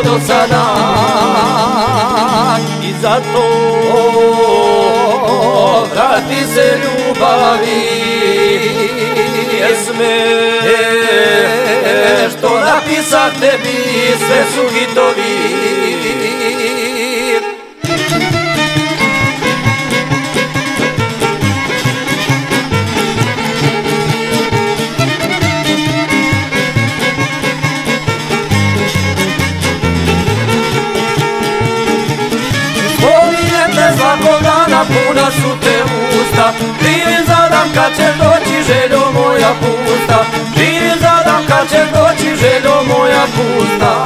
do sada i zato vrati se ljubavi pjesme što napisah tebi sve su hitovi. Svakog dana puna su te usta, živim zadam kad će doći željo moja pusta, živim zadam kad će doći željo moja pusta.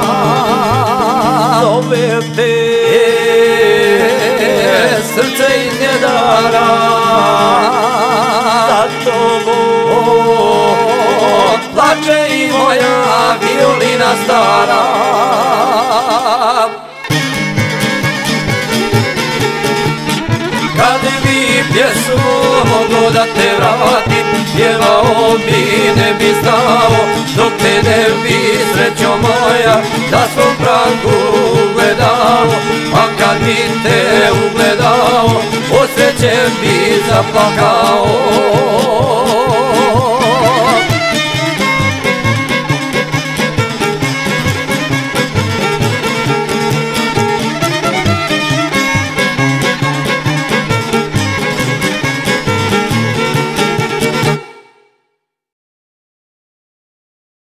Zove te srce iz njedara, za tobom plače i moja violina stara. Kad bi pjesmu moglo da te vratim, pjevao bi, ne bi znao, dok te ne bi srećo moja na svom pragu ugledao. A kad bi te ugledao, od sreće bi zaplakao.